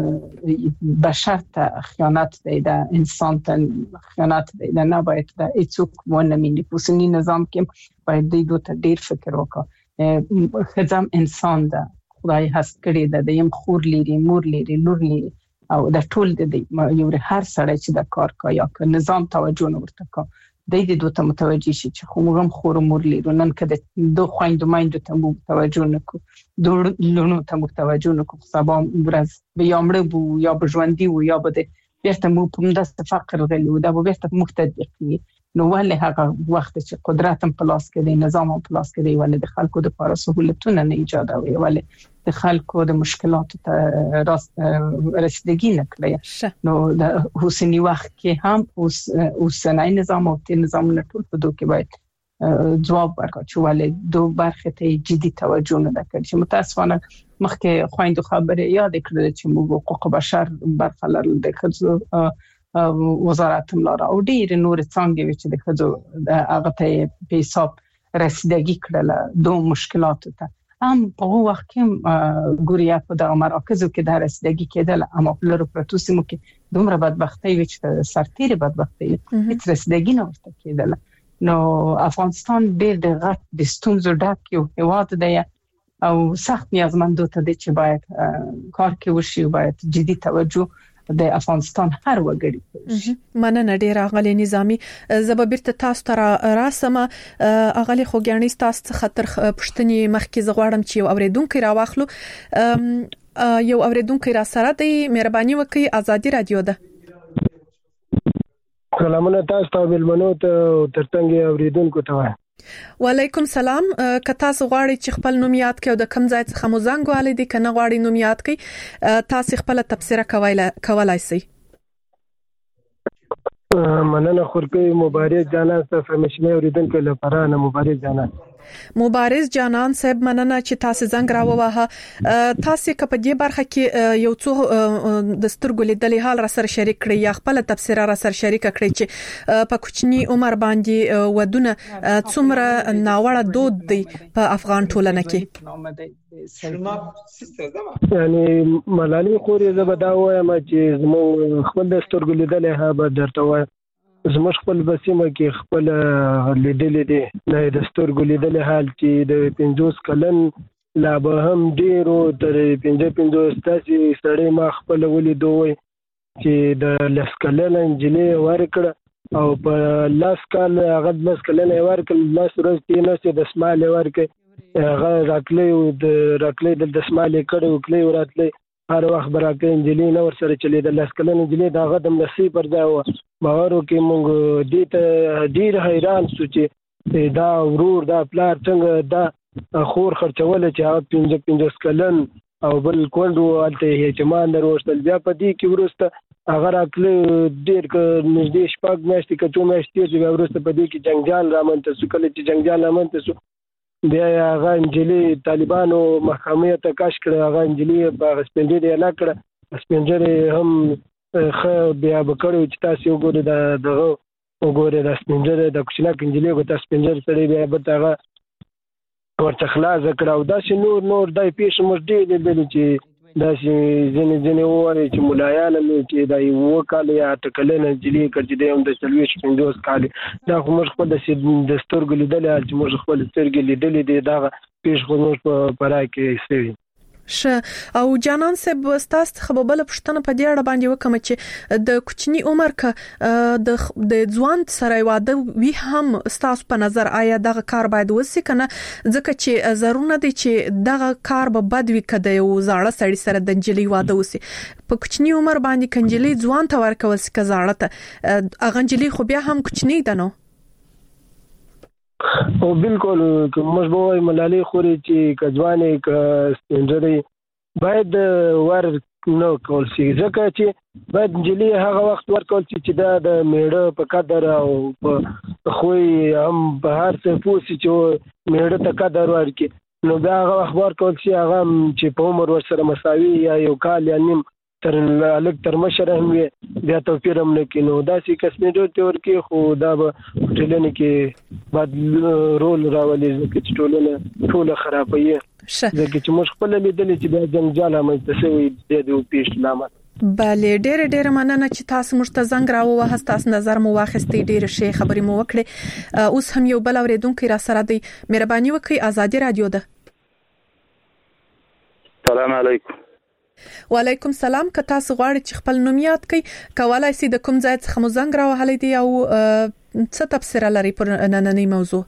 بشر ته خیانت دی، دا انسان ته خیانت دی، دا نه باید دا هیڅوک ونه میني. په اوسني نظام کې باید د دوی ته ډیر فکر وکړو. خدام انسان ده، خدای هست کړی ده، د یم خور لري، مور لري، لور لري او د ټول د یو هر سړی چې د کار کوي یا که نظام توجه نه ورته کوي د دې دوه متوجي شي چې خو موږ هم خور مور لرو نن کده دوه خويندو مایندو ته مو توجه نکو دوه لونو ته مو توجه نکو سبا ورځ به یامړ بو یا بژوندۍ و یا به بیرته مو په داسې فقر غلي و دا به بیرته مختدقي نو ولې هغه وخت چې قدرت هم پلاس کړي نظام هم پلاس کړي ولې د خلکو د لپاره سہولتونه نه ایجاد وي ولې د خلکو د مشکلاتو ته راست رسیدګي نه کړي. نو د حسیني وخت کې هم اوس اوسنۍ نظام او د نظام نه ټول په دوه کې باید جواب ورکړي چې ولې دوه برخه ته جدي توجه نه کړي. چې متاسفانه مخکې خويندو خبره یاد کړل چې موږ حقوق بشر برخه لرل د خځو وزارت ملاره او ډیر نور څنګه چې د خځو د هغه ته په حساب رسیدګي کړل دوه مشکلات ته هم په وخت کې ګوریا په د مراکزو کې د رسیدګي کېدل اما په لور پروتو سیمو کې دومره بدبختي وي چې سرتیري بدبختي هیڅ رسیدګي نه ورته کېدل. نو افغانستان ډیر د غټ د ستونزو ډک یو هیواد دی او سخت نیازمند ته دي چې باید کار کې وشي باید جدي توجه د افغانستان هر وګړي. مننه ډیر اغلی نظامی زببرت تاسو تر راسمه اغلی خوګانی تاسو خطر پښتني مخکې زغواړم چې اوریدونکو راواخلو یو اوریدونکو را سره دی مهرباني وکړئ ازادي رادیو ده. سلامونه تاسو ته بلمنو ته ترڅنګ اوریدونکو ته وعلیکم سلام. کتا غواړي چې خپل نوم یاد کړئ او د کوم ځای څخه مو زنګ والي دي کنه غواړي نوم یاد کړئ تاسو خپل تفسیر کولای شئ. مننه خورکې مبارک جانا ته مشمه اوریدونکو لپاره نه مبارک جانا مبارز جانان صاحب مننه چې تاسو زنګ راووهه. تاسو کپ دې برخه کې یو څو د سترګو لیدلې حال را سره شریک کړی یا خپل تفسیر را سره شریک کړی چې په کوچنی عمر باندې ودونه څومره ناوړه دود دی په افغان ټولنه کې. یعنی ملالي خوري زبدا وایم چې زمو خپل د سترګو لیدلې ها به درته وایم زموږ خپل بسیمه کې خپل لیدلې دي نه د سترګو لیدلې حال چې د پنځوس کلن لا به هم ډیرو تر پنځه پنځوس تاسو سړی ما خپل ولیدوي چې د لس کلن انجلې ورکړه او په لاس کال هغه لس کلن ورکړ لاس ورځ کې نه چې د سمال ورکړ هغه راکلې د راکلې د دسمالې کړو کړو راتلې هر وخت براکې انجلي نو ور سره چلی د لاس کلن انجلي داغه د نصیب پر دا باورو کې مونږ دې ته ډیر حیران سو چې دا ورور دا پلار څنګه دا خور خرچول چې هغه پنځه پنځه کلن او بل کوندو الته چې مان دروشتل بیا په دې کې ورسته هغه راکلې ډیر ک نږدې شپږ میاشتې کچو میاشتې چې ورسته په دې کې جنگجال رامنته سو کله چې جنگجال رامنته سو بیا هغه انجلي طالبانو محکمې ته کاش کړ هغه انجلي په سپنجري علاقه کړ سپنجري هم خ بیا بکړو چې تاسو وګورئ دا دغه وګورئ د سپنجري د کوچناک انجلي کو تاسو سپنجري سره بیا به هغه ورته خلاص کړ او دا چې نور نور دای پیښ مش دی د چې دا چې ځنې ځنې وره چې مولایان مې چې دا یو کال یا ټکلنه جلی کړي د هم د سلويش پندوس کال دا خو موږ خپل د سترګو لیدل چې موږ خپل سترګې لیدلې دي دا پیښ خو موږ په پرای کې سوي ش او جانان صاحب ستاسو خبربل پښتنه په دې اړه باندې وکم چې د کوچنی عمر ک د د ځوان سره واده وی هم ستاسو په نظر آیا دغه کار باید وسی کنه ځکه چې ضروري دي چې دغه کار به بد وی کده یو زاړه سړی سره د انجلي واده وسی په کوچنی عمر باندې کنجلي ځوان ته ورکول سي کزاړه ته اغه انجلي خو بیا هم کوچنی ده نو او بالکل کومش به ملالي خوري چې کځوانې ک سپنجري باید ور نو کول شي ځکه چې باید جلی هغه وخت ورکول چې دا د میړه په قدر او په خوې هم په هر څه پوسی چې میړه ته قدر ورکي نو دا هغه اخبار کول شي هغه چې په عمر ور سره مساوي یا یو کال یا نیم تر الک تر مشر هم بیا توپیر هم نه کینو دا سې قسمه جوړ ورکی خو دا به ټولنه کې بعد رول راولي چې ټولنه ټول خرابوي ځکه چې موږ خپل لیدل چې بیا جنجال هم تسوي د دې پیښ لامل بله ډېر ډېر مننه چې تاسو موږ ته زنګ راووه تاسو نظر مو واخستې ډېر شي خبرې مو وکړې اوس هم یو بل اوریدونکو را سره دی مهرباني وکړئ ازادي رادیو ده السلام علیکم وعلیکم سلام که تاسو غواړئ چې خپل نوم یاد کړئ کولای شئ د کوم ځای څخه مو زنګ راوهلی دی او څه تفسیر لري پر نننۍ موضوع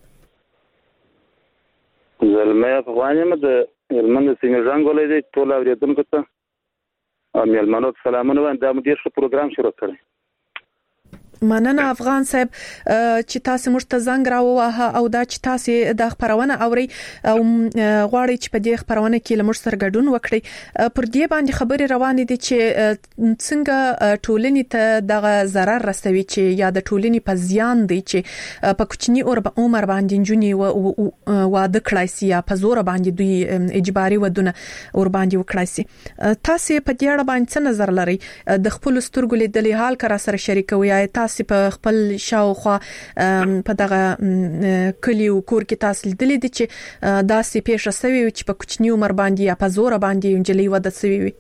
زلمه افغانیم د هلمند سیمې زنګ ولې دی ټول اوریدونکو ته او مېلمنو سلامونه وایم دا مو ډېر ښه پروګرام شروع کړی مننه افغان صاحب چې تاسو موږ ته زنګ راووه او دا چې تاسو د خبرونه اوري او غواړئ چې په دې خبرونه کې لمر سره ګډون وکړئ پر دې باندې خبرې روانې دي چې څنګه ټولنې ته دغه ضرر رسوي چې یا د ټولنې په زیان دی چې په کوچني عمر باندې جنونی واده کړای سي یا په زور باندې دوی اجباري ودونه ور باندې وکړای سي تاسو په دې اړه باندې څه نظر لرئ د خپل سترګو لیدلې حال کرا سره شریکوي یا تاسو په خپل شاوخوا په دغه کلیو کور کې تاسو لیدلې دي چې دا سي پیښه سوي چې په کوچني عمر باندې یا په زور باندې انجلي وده سوي وي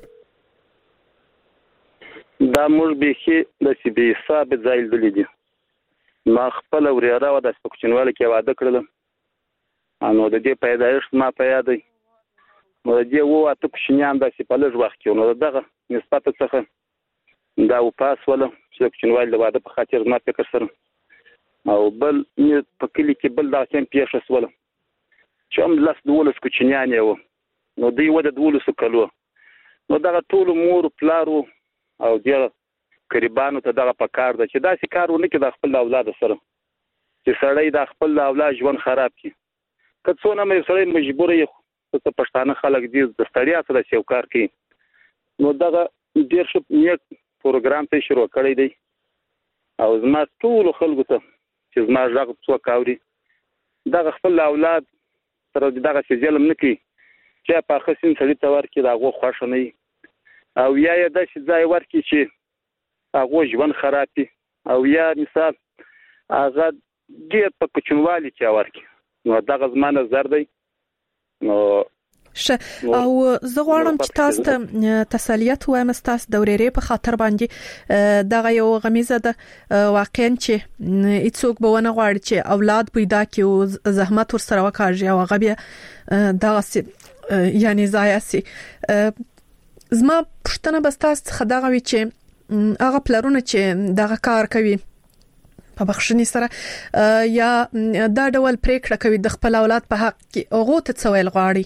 دا موږ به کې د سی بي حساب ځایل دي دي ما خپل وريره و د کوچنواله کې واده کړل انو د دې پیدایښت ما په یاد دی نو د دې وو اته کوچنیان د سی په لږ وخت کې نو دغه نسبت څخه دا و پاس ولا چې کوچنوال د واده په خاطر ما فکر سره او بل په کلی کې بل دا سم پیښه سوله چې هم لاس دولس کوچنیان یو نو دوی وده دولس کلو نو دا ټول مور پلارو او د قریبانو ته دغه پکار ده چې دا سې کارونه کې د خپل اولاد سره چې سړی د خپل اولاد ژوند خراب کړي که څونه مې سړی مجبور یې څه پښتانه خلک دي د ستړیا سره یو کار کوي نو دغه ډیر ښه نیک پروګرام ته شروع کړی دی او زما ټول خلکو ته چې زما ژغ څوک اوري دغه خپل اولاد سره دغه څه ظلم نه کوي چې په خصین سړي ته ورکړي دغه خوښ نه او یا یا د شي ځای ورکړي چې هغه ژوند خراب دي او یا مثال هغه ډېر په کوچنوالي کې ورکړي نو دغه زما نظر دی نو شه او زه غواړم چې تاسو ته تسلیت وایم تاسو د ورېرې په خاطر باندې دغه یو غمیزه ده واقعا چې هیڅوک به ونه غواړي چې اولاد پیدا کړي او زحمت ور سره وکړي او هغه بیا دغه یعنی ضایع سي زما پښتنه بس تاسو څخه دغه وی چې هغه پلرونه چې دغه کار کوي په بخښنې سره یا دا ډول پریکړه کوي د خپل اولاد په حق کې هغه ته څویل غواړي؟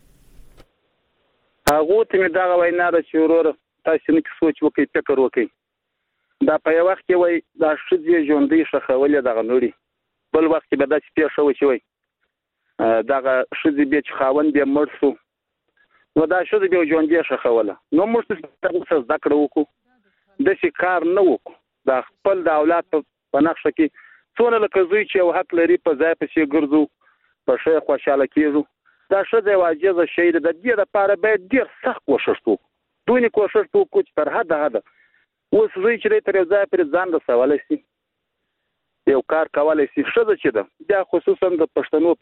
هغه ته دا وینا ده چې ورور تاسو نه سوچ وکړئ، فکر وکړئ. دا په یو وخت کې وای دا شذې ژوندۍ شخولې دغه نوري، بل وخت کې به دا چې پیښه وشي وای دغه شذې به چې خاوند به مړ شو، نو دا شذې به ژوندۍ شخوله. نو موږ څه زده کړو وکړو د شي کار نه وکړو. دا خپل د اولاد په نقشه کې څونه لکه زوی چې یو حق لري په ځای پسې ګرځو په شی خوشاله کیږو. دا شذې واجبه شی د دې لپاره باید ډیر سخت کوشش وکړو. دوی کوشش وکړو چې تر حد حد اوس زوی چې تر ځای پر ځان رسولای شي، یو کار کولای شي. شذې چې ده دا خصوصا د پښتنو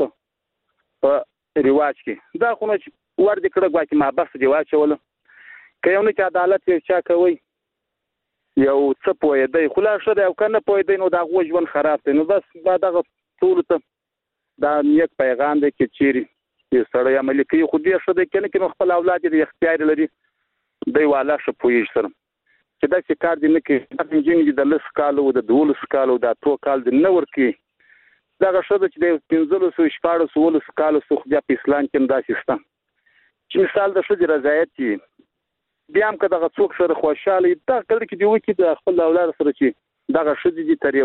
په ریواج کې دا خو نه ور دي کړه غواړي ما بس دی واچول که یو نه چې عدالت یې چا کوي یو څه پوهې دی خلاصه دی او کنه پوهې دی نو دا غو ژوند خراب دی. نو بس دا دغه ټول ته دا نیک پیغام دی چې چیرې یو سړی عملي کوي خو دې څه دی کنه کې خپل اولاد دې اختیار لري دی والا شو پوهې سره چې دا چې کار دی نه کوي. دا انجینر د لس کالو د دولس کالو د اتو کال د نور کې دا غشد چې د پنځلس او شپږ ولس کالو څخه بیا په اسلام کې دا سیستم چې مثال د شذې رضایت دی بیا هم که دغه څوک سره خوشاله دا کله کې دی وکي د خپل اولاد سره چې دغه شذې دي تر یو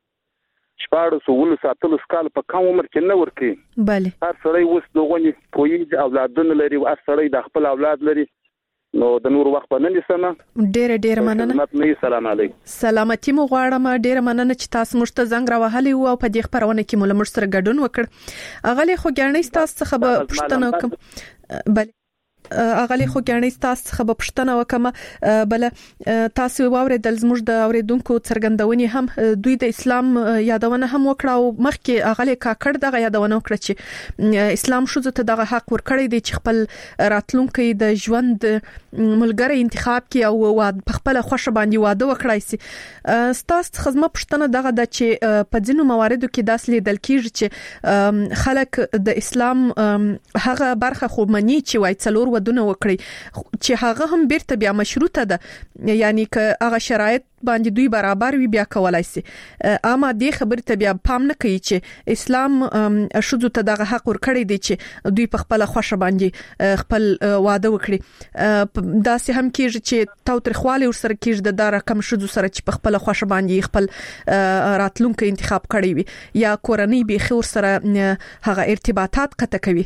شپږ ولس اتلس کال په کم عمر کې نه ورکی. بله هر سړی اوس دغه پوهې اولادونه لري او هر سړی د خپل اولاد لري. نو د نور وخت په نن سمه ډېر ډېر مننه. سلام علیکم. سلامتی مو غواړم. ډېر مننه چې تاسو موږ ته زنګ راوهلي او په دې خبرونه کې مول موږ سره ګډون وکړ. اغلی خو ګڼې تاسو څخه به پښتنه وکم. بله اغلی خو ګڼې تاسو څخه به پښتنه وکم. بل تاسو واورېدل زموږ د اوریدونکو څرګندونې هم دوی د اسلام یادونه هم وکړه او مخکې اغلی کاکړ دغه یادونه وکړه چې اسلام شوزه ته دغه حق ورکړی دی چې خپل راتلونکي د ژوند ملګری انتخاب کړي او په خپل خوښه باندې واده وکړای شي. تاسو خدمت پښتنه دغه د چې په ځینو مواردو کې داس لیدل کیږي چې خلک د اسلام هغه برخه خو مني چې وای څلور ودونه وکړي چې هغه هم بیرته بیا مشروطه ده، یعنی که هغه شرایط باندې دوی برابر وي بیا کولای شي. اما دې خبرې ته بیا پام نه کوي چې اسلام شذو ته دغه حق ورکړی دی چې دوی په خپل خوښه باندې خپل واده وکړي. دا سه هم کېږي چې تاوتریخوالی ورسره کېږي د دا رقم شذو سره چې په خپل خوښه باندې خپل راتلونکو انتخاب کړی وي یا کورنۍ به خور سره هغه ارتباطات قطع کوي.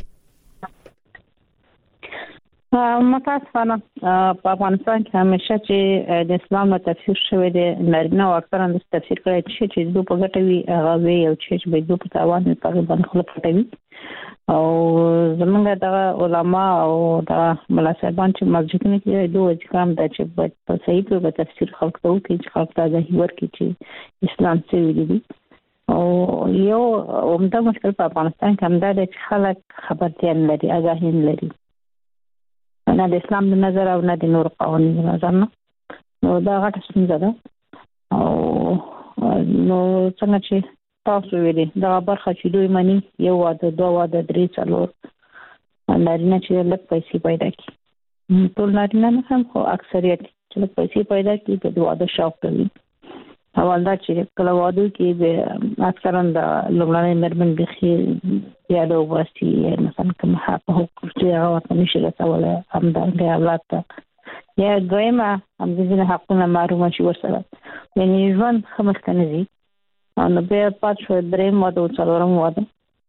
متاسفانه په افغانستان کې همیشه چې د اسلام تفسیر شوی دی نارینه او اکثرا د تفسیر کړی چې دوی په ګټه وي هغه وی او چې به دوی په تاوان په باندې خلک پټوي او زمونږ د علما او د ملا صاحبان چې مسجدونه کې دوی ځکام د چې په صحیح توګه تفسیر خلک ته وکړي چې خلک ته د هیور کې چې اسلام څه ویلي دي. او یو عمده مشکل په افغانستان کې همدا دی چې خلک خبرتیا نه لري، آگاهي نه لري نه د اسلام د نظر او نه د نور قوانینو نظر نه. نو دا غټه ستونزه ده. او نو څنګه چې تاسو ویلي دا برخه چې دوی مني یو واده دوه واده درې څلور نارینه چې لږ پیسې پیدا کړي، ټول نارینه نه هم خو اکثریت چې لږ پیسې پیدا کړي د واده شوق کوي. اول دا چې کله واده کې به اکثرا د لومړنۍ مېرمن بخي یا د واسي مثلا کوم حق حقوق چې هغه نشي رسوله هم د اولاد ته یا دویمه هم د ځینې حقونه محروم شي ورسره، یعنی ژوند خمس کنه دي. نو بیا پات شو درېم واده او څلورم واده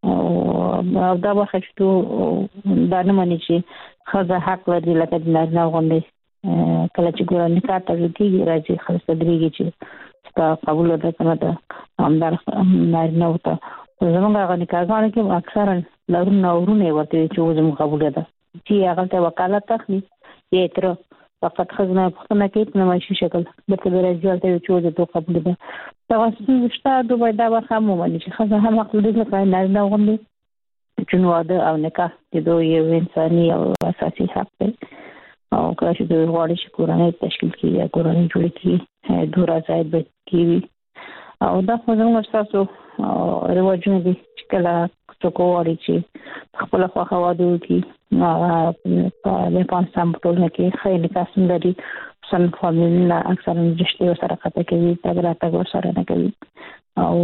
او دا به خښتو دا نه مانی چې خزه حق لري لکه د نارینه غونډې کله چې ګورنه نکاح ته کېږي راځي خلاص درېږي چې تا قبول ده کنه ته همدار نارینه وته زمونږ هغه نکاحونه کې اکثرا لورونه ورونه ورته چې زموږ قبول ده چې هغه ته وکالت اخلي یې تر فقط خزنه پختنه کې په نمایشي شکل برته راځي ته چې زه ته قبول ده. تاسو شته دوی دا به هم ومني چې خزه هم حق لري چې نارینه غونډه چې واده او نکاح د دوی یو انساني او اساسي حق دی او کله چې دوی غواړي چې کورنۍ تشکیل کړي یا کورنۍ جوړ کړي دوه راځي به کیوي او دا خو زموږ تاسو رواجونه دي چې کله څوک غواړي چې خپل خواخا واده وکړي نو په افغانستان په ټولنه کې خیلی کسان لري سن فامیلونه اکثرا رشتې سره قطع کوي تګ راتګ سره نه کوي. او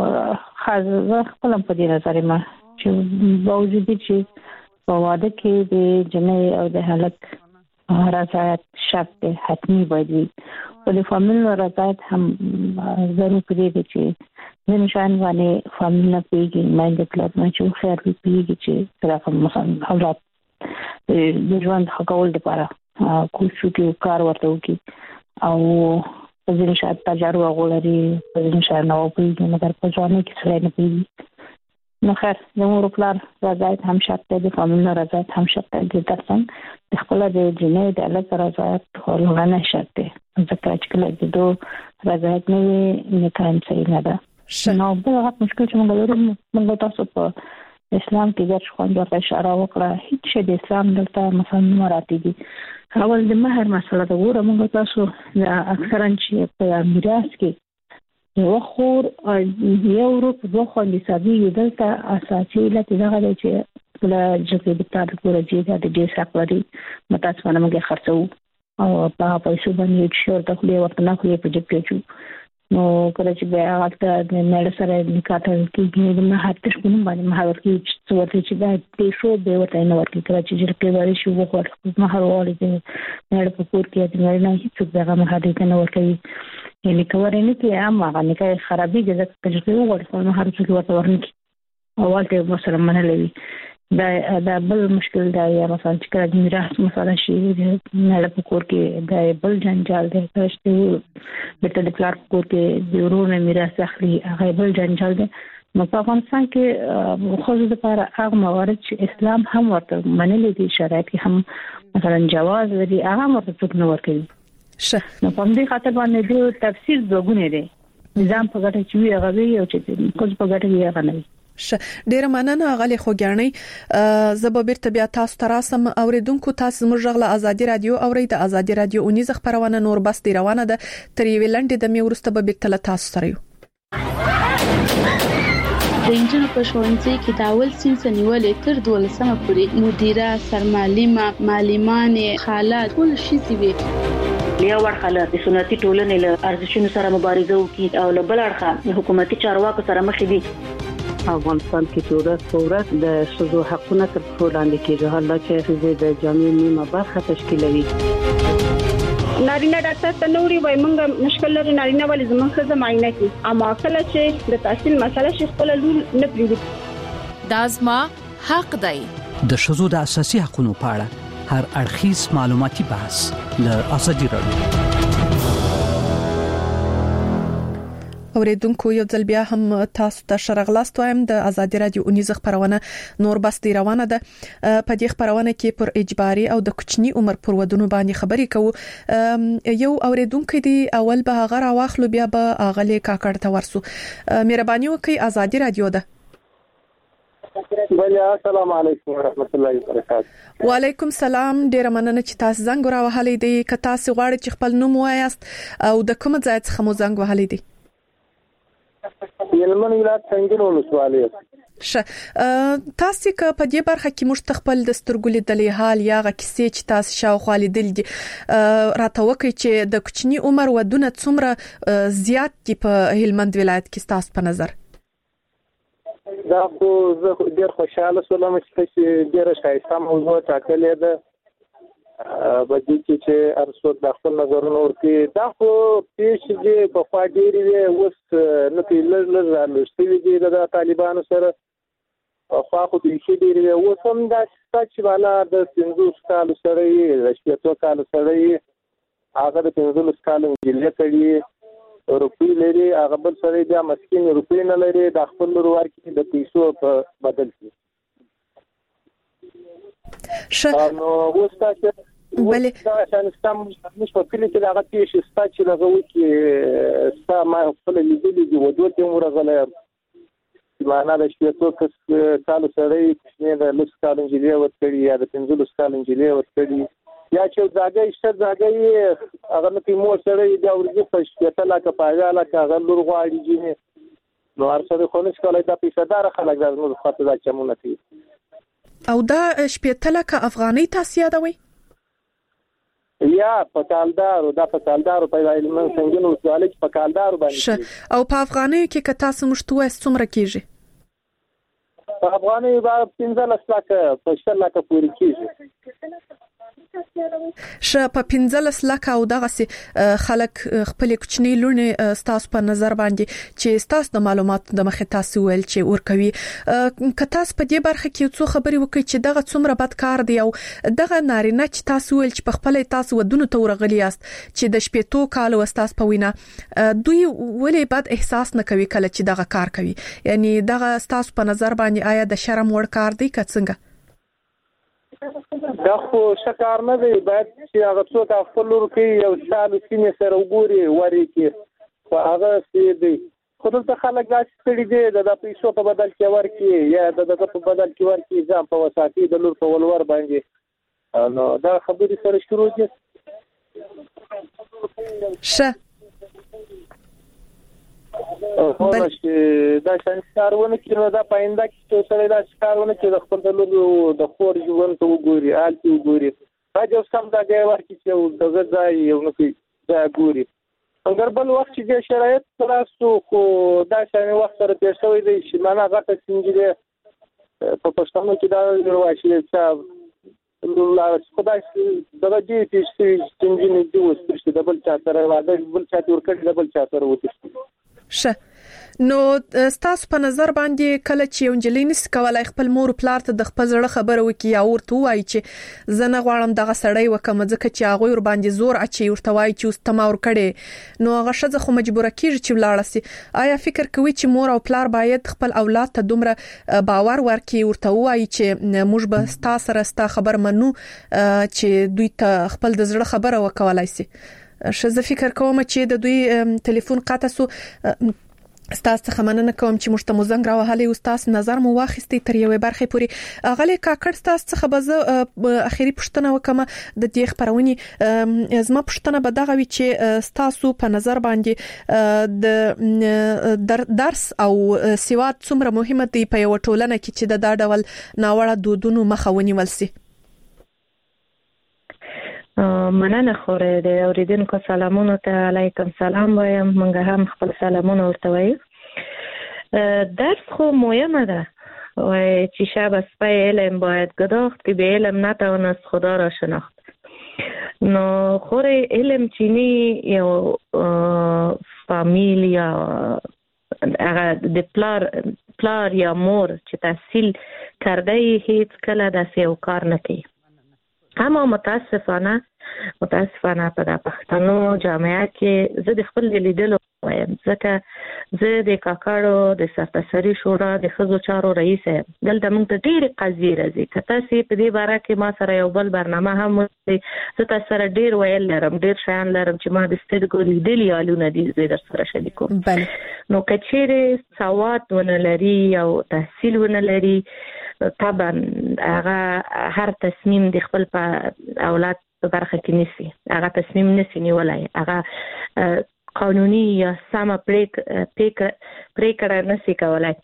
خاصه خپل په دې نظر ما چې باوجود چې په واده کې د جنۍ او د هلک رضایت شرط حتمی باید وي او د فامیل رضایت هم ضروري دی چې د نشان باندې فامیل نه پیږي مایند کلب نه چې خیر وي پیږي چې طرف مثلا اولاد د ژوند حقول لپاره کوشش کوي کار ورته وکړي او په ځینې شاید تجارب غوړي په ځینې شاید نو پیږي مګر په ځواني کې څه نه پیږي نو خیر د مور پلار رضایت هم شرط دی د فامیل رضایت هم شرط دی ترڅنګ د خپل د جنۍ د الګ رضایت ولونه شرط دی ځکه چې کله د دوه رضایت نه وي نکاح صحیح نه ده نو بل هغه مشکل چې موږ لرو موږ تاسو په اسلام کې د ښوند ورته اشاره وکړه هیڅ شی د اسلام دلته مثلا مراتب دي اول د مہر مسله ده ګوره موږ تاسو اکثرا چې په میراث کې یو خور یو روپ دوه خوندې سابي دلته اساسي علت دغه دی چې کله چې د تاسو ګوره چې د دې حق لري متاسفانه موږ خرڅو او په پیسو باندې شور ته خو ورته نه خو په جګ کې نو کله چې بیا هغه د نړۍ سره نکاح کوي د مهر تشکونه باندې مهر کې څه ورته چې دا پیسو به ورته نه ورکړي کله چې جرګه واري شو وخت مهر واري د نړۍ په کور کې د نړۍ نه هیڅ دغه مهر دې نه ورکړي یعنی کورې نه کې عام هغه نکاح خرابې ځکه چې جرګه واري مهر څه ورته ورنکړي اول ته مثلا منلوي دا دا بل مشکل دا یا مثلا چې کله د میراث مسله شي نه په کور کې دا بل جنجال دی چې د د پلار کور کې د ورونو میراث اخلي هغه بل جنجال دی نو په افغانستان کې خو د لپاره هغه موارد چې اسلام هم ورته منلي دي شرایط هم مثلا جواز لري هغه ورته څوک نه ورکوي شه نو په دې خاطر باندې د تفسیر دوګونه دي نظام په ګټه چې وي هغه وي او چې کوم په ګټه وي هغه نه وي ش ډیر مننه غلي خوګانی زبابیر طبيعت تاسو تراسم اوریدونکو تاسو مرغله ازادي رادیو اوري د ازادي رادیو اونیز خبرونه نور بس دی روانه ده تر ویلند د میورسته به بیرته تاسو سره یو د انجن په شونځي کې داول سین سنیولې تر دولسمه پورې مدیره سرمعلمه معلمان خالات ټول شي سوي یو ورخاله د سنتي ټولنې له ارزښتونو سره مبارزه وکړي او له بل اړخه حکومتي چارواکو سره مخ دي افغانستان کې چې ورځ په ورځ د شذو حقونه تر پښو لاندې کېږي حالا چې د جامع نیمه برخه تشکیلوي نارینه ډاکټر ته نوري وای مونږ مشکل لري نارینه ولې زموږ خزه معاینه کوي اما کله چې د تحصیل مسله شي خپل لور نه پریږدي دازما حق دی د شذو د اساسي حقوقو په اړه هر اړخیز معلوماتي بحث له ازادي رادیو اوریدونکو یو ځل بیا هم تاسو ته شرغلاست وایم د ازادي رادیو اونیز خبرونه نور بس دی روانه ده په دې خبرونه کې پر اجباري او د کوچني عمر پر ودونو باندې خبرې کوو یو اوریدونکو دی اول به هغه راوخلو بیا به اغلی کاکړ ته ورسو مهرباني وکړئ ازادي رادیو ده بله السلام علیکم ورحمت الله وبرکاته وعلیکم السلام ډیر مننه چې تاسو زنګ راوهلې دی که تاسو غواړئ چې خپل نوم وایاست او د کوم ځای څخه مو زنګ وهلې دی یلمن ولایت څنګه ولسوالۍ ش تاسو که په دې برخه کې مشت خپل د سترګو لیدلې حال یا غ کیسې چې تاسو شاوخوا لیدل دي راته وکړي چې د کوچني عمر ودونه څومره زیات دي په هلمند ولایت کې تاسو په نظر دا خو زه ډېر خوشاله شوم چې ډېر ښایسته موضوع ټاکلې ده بدی چې ارسو د خپل نظرونو ورته دا خو پیښ دي په خوا ډېری وي اوس نه پیلر لږ لږ دي د طالبانو سره خو خو د شي ډېری وي اوس هم دا چې والا د پنځوس کال سره یې د شپږ کال سره یې هغه د پنځوس کال انجیل کوي روپی لري هغه بل سره بیا مسکین روپی نه لري د خپل ورور کې د پیسو په بدل کې ش نو اوس تاسو بله دا چې ستاسو مش په کلی کې هغه پیښه ستاسو چې هغه وکی ستاسو ما خپل لیدلې دي ودوت یې ورغله معنا د شپږ کس کال سره یې د لس کال انجیل ورکړي یا د پنځلس کال انجیل ورکړي یا چې ځاګي شته ځاګي هغه نو په مو سره یې دا ورګي په شپږ لاکه پاګاله هغه لور غواړي چې نو ارسره خو نش کولای دا پیسې دار خلک دا نو خاطر دا چمونه کوي او دا شپږ لکه افغاني تاسو یادوي یا په کالدارو دا په کالدارو په علم څنګه نو سوال چې په کالدارو باندې او په افغاني کې که تاسو مشتوه څومره کیږي؟ په افغاني باندې پنځه لک په شل لک پورې کیږي. ش په پنځه لک او دغه سي خلک خپل کوچنی لونه ستاسو په نظر باندې چې ستاسو د معلوماتو د مخه تاسو ول چې ورکوي که تاسو په دې برخه کې څو خبري وکړي چې دغه څومره بد کار دی او دغه نارینه چې تاسو ول چې په خپل تاسو ودونو ته ورغلی یاست چې د شپېتو کال وستاس په وینا دوی ولې بد احساس نه کوي کله چې دغه کار کوي؟ یعنی دغه ستاسو په نظر باندې آیا د شرم وړ کار دی که څنګه؟ دا خو شکار نه دی، باید چې هغه څوک خپل لور کې یو شال سینې سره وګوري وری کې خو هغه سي دی. خو دلته خلک دا ستړي دي د پیسو په بدل کې ورکي یا د دغه په بدل کې ورکي ځان په وساتي د لور په ولور باندې نو دا خبرې سره شروع دي. شه بل دا څنګهونه کړو دا پاینده چې سره دا څنګهونه چې د خپل د لور د خور ژوند ته وګوري آلتي وګوري راځي اوس هم دا دی ورکی چې دغه ځای یو نو کې دا ګوري اگر بل وخت چې شرایط تاسو خو دا څنګه وخت سره تیر شوی دی چې معنا غټه څنګه په پښتنو کې دا وایي چې الله خدای دغه دې چې څنګه نه دی وسته د بل چا سره واده بل چا ور کړی د بل چا سره وته. شه نو ستاسو په نظر باندې کله چې یو نجلۍ نس کولای خپل مور پلار ته د خپل زړه خبره وکي یا ورته وایي چې زه نه غواړم دغه سړی وکم ځکه چې هغه ور باندې زور اچي ورته وایي چې اوس تماور کړي نو هغه شزه خو مجبوره کیږي چې ولاړ سي. آیا فکر کوي چې مور او پلار باید خپل اولاد ته دومره باور ورکړي ورته وایي چې موږ به ستاسو سره ستا خبر منو چې دوی ته خپل د زړه خبره وکولای سي؟ شزه فکر کوم چې د دوی ټلیفون قطع سو ستاسو څخه مننه کوم چې موږ ته مو زنګ راوهلې او ستاسو نظر مو واخیستي تر یوې برخې پورې. غلې کاکړ ستاسو څخه به زه اخیری پوښتنه وکم د دې خبرونې زما پوښتنه به دغه وي چې ستاسو په نظر باندې د درس او سواد څومره مهمه دی په یو ټولنه کې چې د دا ډول ناوړه دودونو مخه ونیول سي؟ مننه خوره د اوریدونکو سلامونه ته علیکم سلام وایم. موږ هم خپل سلامونه ورته وایو. درس خو مهمه ده و چې شب از پای علم باید گداخت که به علم نتوانست خدا را شناخت. نو خوره علم چینی یا فامیل یا د پلار پلار یا مور چې تحصیل کرده هیڅ کله داسې یو کار نه کوي. اما متاسفانه متاسفانه په پښتنو جامعه کې زه د خپل لیدلو وایم ځکه زه د کاکاړو د سرتاسري شورا د ښځو چارو رئیس یم. دلته موږ ته ډېرې قضیې راځي که تاسې په دې باره کې ما سره یو بل برنامه هم وکړئ زه تاسو سره ډېر ویل لرم ډېر شیان لرم چې ما د سترګو لیدلي حالونه دي زه در سره شریکوم. نو که چیرې سواد ونه لري او تحصیل ونه لري طبعا هغه هر تصمیم د خپل په اولاد په برخه کې نسی هغه تصمیم نسی نیولای هغه قانوني یا سم پریکړه نسی کولای.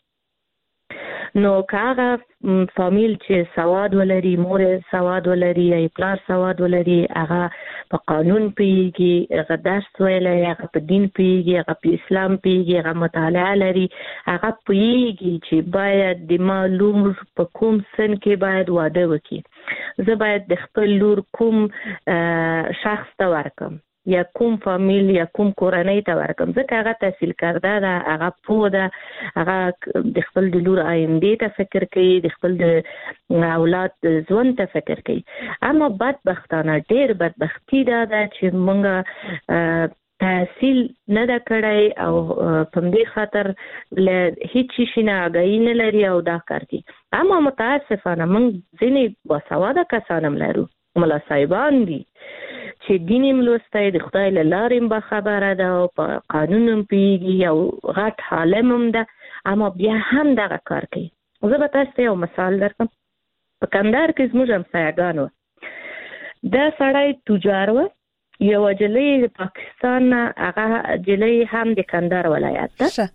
نو کاغه فامیل چې سواد ولري مور سواد ولري یا پلار سواد ولري هغه په قانون پیږي هغه درس ویلي هغه په دین پیږي هغه په اسلام پیږي هغه مطالعه لري هغه پیږي چې باید د معلوم په کوم سن کې باید واده وکړي. زه باید د خپل لور کوم شخص ته ورکم یا کوم فامیل یا کوم کورنۍ ته ورکم ځکه هغه تحصیل کرده ده هغه پوه ده هغه د خپل د لور آینده ته فکر کوي د خپل د اولاد ژوند ته فکر کوي. اما بدبختانه ډېر بدبختی ده چې موږ تحصیل نه ده کړی او په دې خاطر له هیڅ شي نه آګاهي نه لري او دا کار کوي. اما متاسفانه موږ ځینې باسواده کسان هم لرو ملا صاحبان دي چې دین یې لوستی د خدای له لارې هم باخبره ده او په قانون هم پوهېږي او غټ عالم هم ده اما بیا هم دغه کار کوي. زه به تاسو ته یو مثال درکړم. په کندهار کې زموږ همسایه‌ګان وو دا سړی تجار و یوه نجلۍ د پاکستان نه هغه نجلۍ هم د کندهار ولایت ده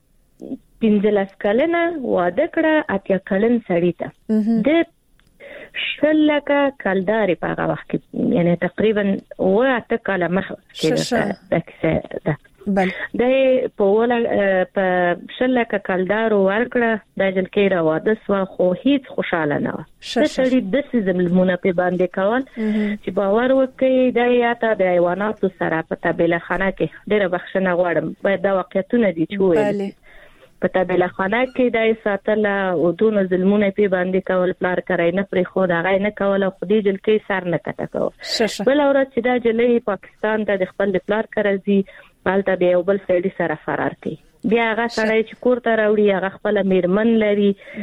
پنځلس کلنه واده کړه اتیا کلن سړي ته د شلکه کلداري په هغه وخت کې یعنی تقریبا واته کاله مخکې دا کیسه ده. بل د په ولا په شلکه کلدارو ورکړه د جلکې را واده سو خو هیڅ خوشاله نه و. شړې د سیزمونه په باندې کول چې باور وکړي د یاته د حیواناتو سره په تبله خانه کې ډېر بخښنه غواړم. باید دا واقعیتونه دي چې وایي په تبله خانه کې د ساتل او دون ظلمونه په باندې کول پلار کرای نه پرې خو دا غي نه کول خو دې جلکې سر نه کټه کول. بل اورات چې دا جلې پاکستان ته د خپل پلار کرځي بالته به یو بل سړي سره فرار کوي. بیا هغه سړی چې کور ته راوړي هغه خپل میرمن لري